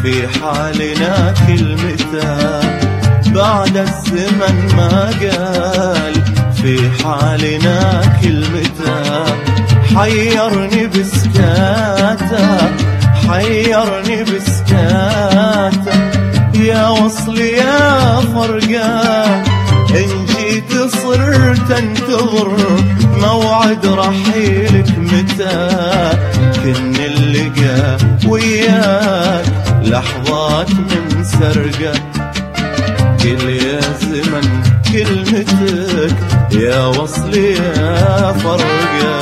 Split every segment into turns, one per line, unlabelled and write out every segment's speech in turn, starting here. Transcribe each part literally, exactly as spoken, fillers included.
في حالنا كلمته بعد الزمن ما قال، في حالنا كلمته حيرني بسكاته، حيرني بسكاته. يا وصل يا فرقه إن جيت صرت انتظر موعد رحيلك متى، كن اللقى وياك لحظات من سرقة. قل يا زمن كلمتك يا وصل يا فرقة.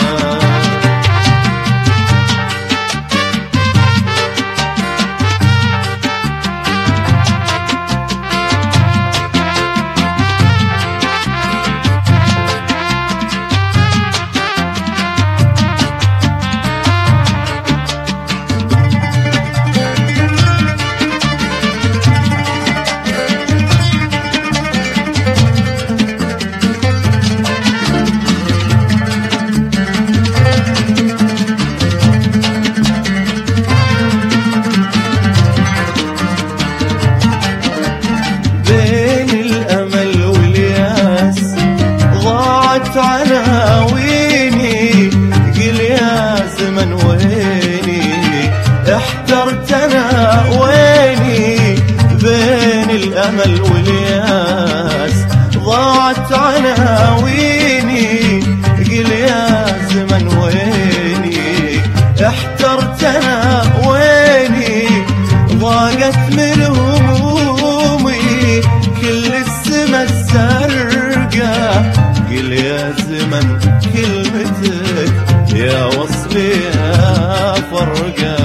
عناويني قل يا زمن ويني، احترت انا ويني بين الامل والياس. ضاعت عناويني قل يا زمن ويني، احترت انا ويني ضاقت من همومي كل السما الزرقاء. قل يا زمن كلمتك يا وصل يا فرقة.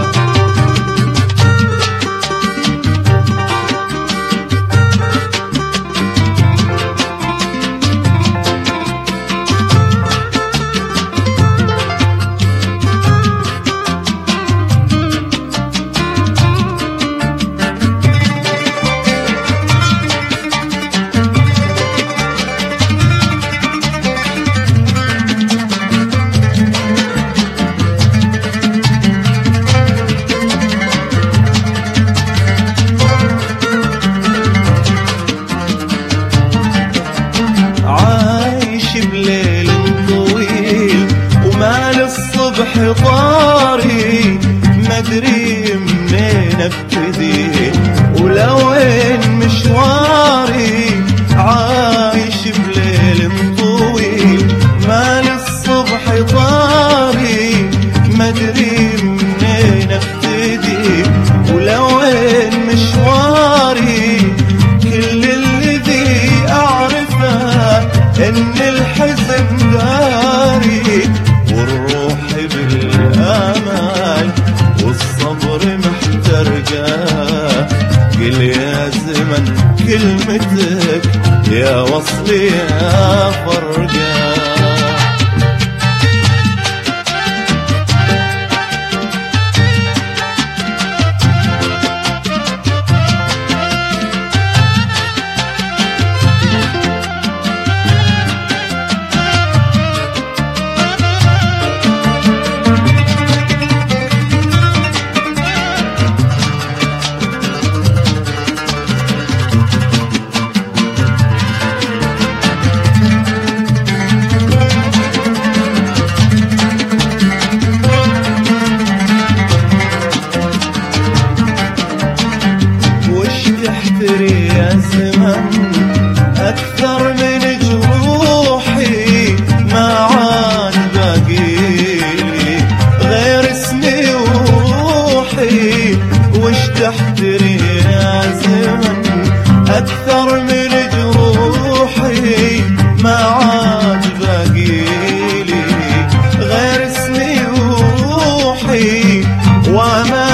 بليل طويل ومال الصبح طاري، مدري منين ابتدي ولوين مشواري. عايش بليل طويل مال الصبح طاري، مدري منين ابتدي ولوين مشواري. كل الذي اعرفه ان الحزن داري والروح بالامل والصبر محترقه. قل يا زمن كلمتك يا وصل يا فرقه. يا زمن أكثر من جروحي ما عاد باقيلي غير اسمي وروحي. وش تحتري يا زمن أكثر من جروحي ما عاد باقيلي غير اسمي وروحي. وما